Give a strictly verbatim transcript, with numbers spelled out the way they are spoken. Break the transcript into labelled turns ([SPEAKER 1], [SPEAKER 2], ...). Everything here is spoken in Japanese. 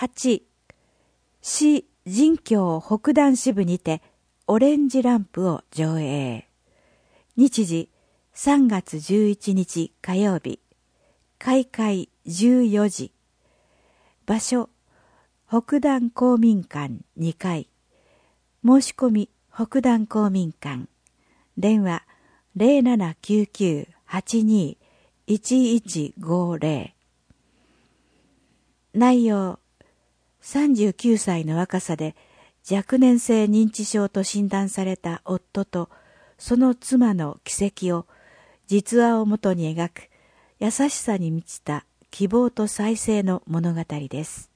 [SPEAKER 1] はち、市神教北段支部にてオレンジランプを上映。日時さんがつじゅういちにち火曜日、開会じゅうよじ。場所、北段公民館にかい。申し込み北段公民館。電話 ゼロななきゅうきゅう はちに いちいちごゼロ。内容、さんじゅうきゅうさいの若さで若年性認知症と診断された夫とその妻の奇跡を実話をもとに描く優しさに満ちた希望と再生の物語です。